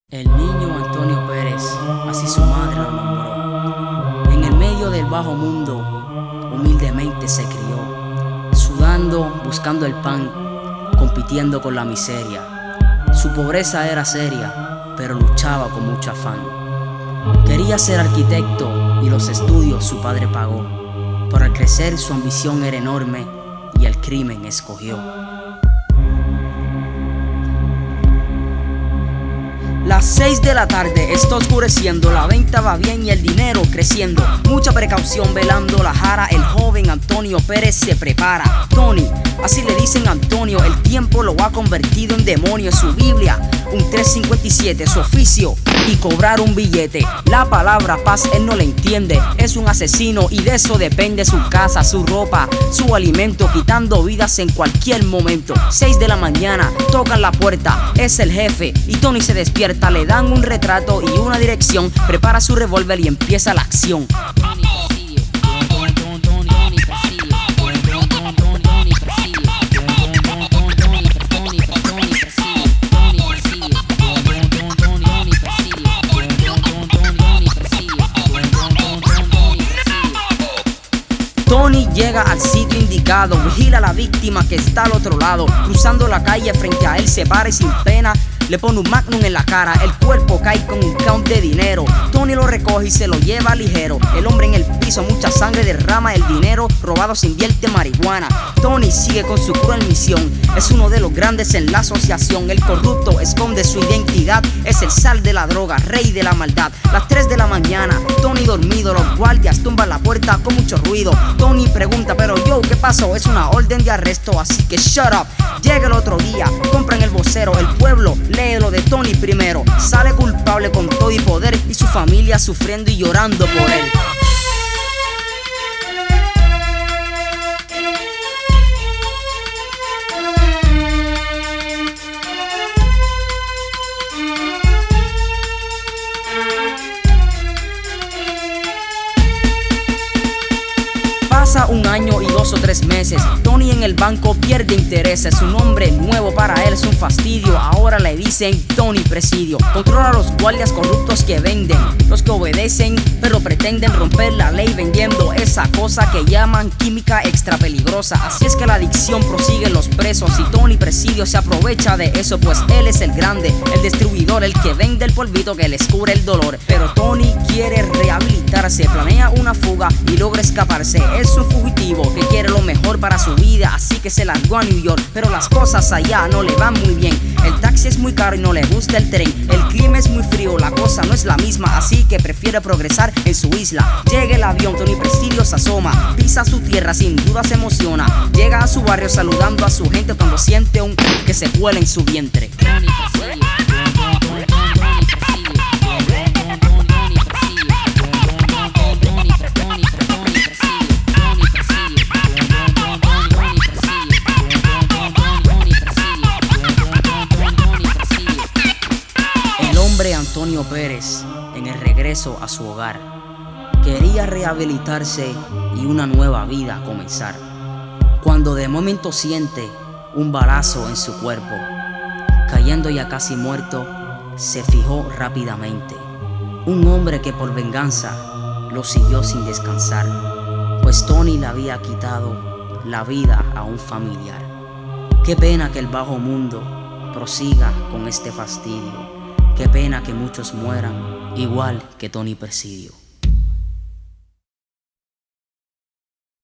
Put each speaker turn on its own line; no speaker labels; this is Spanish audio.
El niño Antonio Pérez, así su madre lo nombró. En el medio del bajo mundo, humildemente se crió, sudando, buscando el pan, compitiendo con la miseria. Su pobreza era seria, pero luchaba con mucho afán. Quería ser arquitecto y los estudios su padre pagó, pero al crecer su ambición era enorme y el crimen escogió. Las 6 de la tarde está oscureciendo, la venta va bien y el dinero creciendo. Mucha precaución velando la jara, el joven Antonio Pérez se prepara. Tony, así le dicen a Antonio, el tiempo lo ha convertido en demonio. Su Biblia, un 357, su oficio y cobrar un billete. La palabra paz él no le entiende, es un asesino y de eso depende su casa, su ropa, su alimento, quitando vidas en cualquier momento. 6 de la mañana, tocan la puerta, es el jefe y Tony se despierta. Le dan un retrato y una dirección, prepara su revólver y empieza la acción. Tony llega al sitio indicado, vigila a la víctima que está al otro lado. Cruzando la calle frente a él se para y sin pena le pone un magnum en la cara, el cuerpo cae con un count de dinero. Tony lo recoge y se lo lleva ligero. El hombre en el piso, mucha sangre derrama, el dinero robado se invierte en marihuana. Tony sigue con su cruel misión, es uno de los grandes en la asociación. El corrupto esconde su identidad, es el zar de la droga, rey de la maldad. Las 3 de la mañana, Tony dormido, los guardias tumban la puerta con mucho ruido. Tony pregunta, pero yo, ¿qué pasó? Es una orden de arresto, así que shut up. Llega el otro día, compran el vocero, el pueblo lee lo de Tony primero. Sale culpable con todo y poder y su familia sufriendo y llorando por él. Pasa un año y 2 o 3 meses. Tony en el banco pierde intereses. Su nombre nuevo para él es un fastidio. Ahora le dicen Tony Presidio. Controla a los guardias corruptos que venden, los que obedecen pero pretenden romper la ley vendiendo esa cosa que llaman química extra peligrosa. Así es que la adicción prosigue en los presos y Tony Presidio se aprovecha de eso, pues él es el grande, el distribuidor, el que vende el polvito que les cura el dolor. Pero Tony quiere rehabilitarse, planea una fuga y logra escaparse. Es un fugitivo que quiere lo mejor para su vida, así que se largó a New York, pero las cosas allá no le van muy bien. El taxi es muy caro y no le gusta el tren. El clima es muy frío, la cosa no es la misma, así que prefiere progresar en su isla. Llega el avión, Tony Presidio se asoma, pisa su tierra, sin duda se emociona. Llega a su barrio saludando a su gente cuando siente un que se cuela en su vientre. Antonio Pérez, en el regreso a su hogar, quería rehabilitarse y una nueva vida comenzar, cuando de momento siente un balazo en su cuerpo. Cayendo ya casi muerto, se fijó rápidamente un hombre que por venganza lo siguió sin descansar, pues Tony le había quitado la vida a un familiar. Qué pena que el bajo mundo prosiga con este fastidio. Qué pena que muchos mueran, igual que Tony Presidio.